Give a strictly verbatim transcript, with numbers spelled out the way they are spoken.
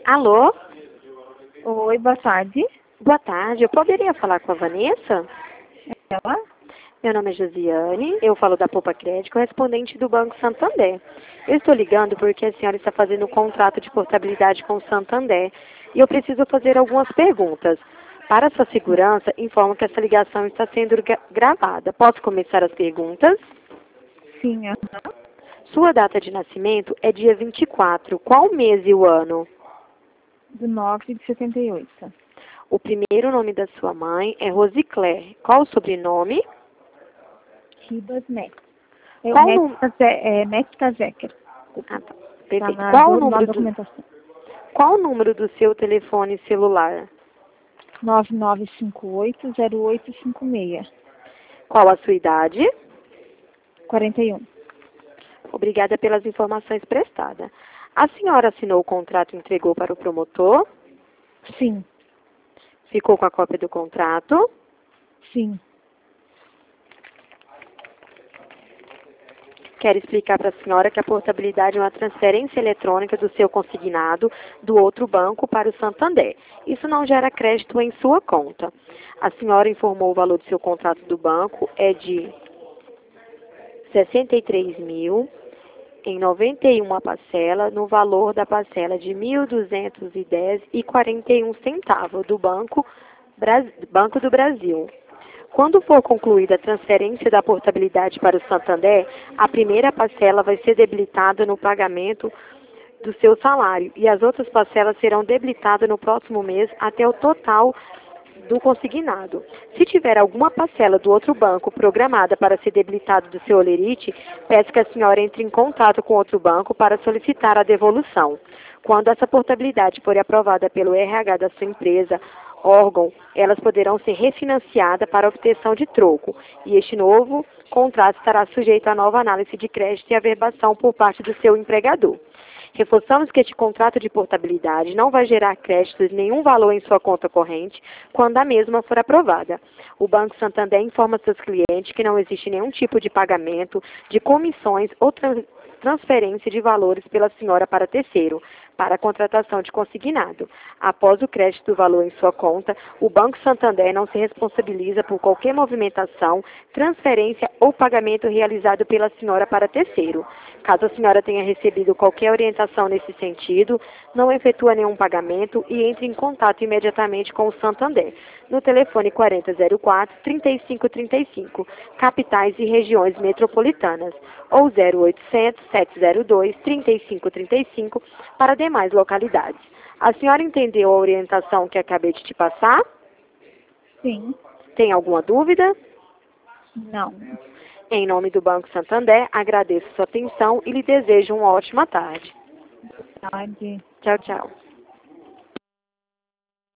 Alô? Oi, boa tarde. Boa tarde. Eu poderia falar com a Vanessa? Ela? Meu nome é Josiane, eu falo da Poupa Crédito, correspondente do Banco Santander. Eu estou ligando porque a senhora está fazendo um contrato de portabilidade com o Santander e eu preciso fazer algumas perguntas. Para sua segurança, informo que essa ligação está sendo gra- gravada. Posso começar as perguntas? Sim, aham. Sua data de nascimento é dia vinte e quatro. Qual mês e o ano? Do nove de setenta e oito. O primeiro nome da sua mãe é Rosicler. Qual o sobrenome? Ribas Met. É o Qual o número? Metcazecker. Ah, tá. Está Perfeito. na, Qual o do- na número do, documentação. qual o número do seu telefone celular? nove nove cinco oito zero oito cinco seis. Qual a sua idade? quarenta e um. Obrigada pelas informações prestadas. A senhora assinou o contrato e entregou para o promotor? Sim, Ficou com a cópia do contrato? sim. Quero explicar para a senhora que a portabilidade é uma transferência eletrônica do seu consignado do outro banco para o Santander. Isso não gera crédito em sua conta. A senhora informou o valor do seu contrato do banco é de sessenta e três mil em noventa e uma parcela, no valor da parcela de mil duzentos e dez e quarenta e um centavos do Banco, Bras- Banco do Brasil. Quando for concluída a transferência da portabilidade para o Santander, a primeira parcela vai ser debilitada no pagamento do seu salário e as outras parcelas serão debilitadas no próximo mês até o total do consignado. Se tiver alguma parcela do outro banco programada para ser debilitada do seu holerite, peço que a senhora entre em contato com outro banco para solicitar a devolução. Quando essa portabilidade for aprovada pelo R H da sua empresa, órgão, elas poderão ser refinanciadas para obtenção de troco, e este novo contrato estará sujeito a nova análise de crédito e averbação por parte do seu empregador. Reforçamos que este contrato de portabilidade não vai gerar créditos de nenhum valor em sua conta corrente quando a mesma for aprovada. O Banco Santander informa seus clientes que não existe nenhum tipo de pagamento de comissões ou trans transferência de valores pela senhora para terceiro, para a contratação de consignado. Após o crédito do valor em sua conta, o Banco Santander não se responsabiliza por qualquer movimentação, transferência ou pagamento realizado pela senhora para terceiro. Caso a senhora tenha recebido qualquer orientação nesse sentido, não efetua nenhum pagamento e entre em contato imediatamente com o Santander, no telefone quarenta zero quatro, trinta e cinco trinta e cinco, capitais e regiões metropolitanas, ou zero oitocentos, sete zero dois, trinta e cinco trinta e cinco para demais localidades. A senhora entendeu a orientação que acabei de te passar? Sim. Tem alguma dúvida? Não. Em nome do Banco Santander, agradeço sua atenção e lhe desejo uma ótima tarde. Tarde. Tchau, tchau.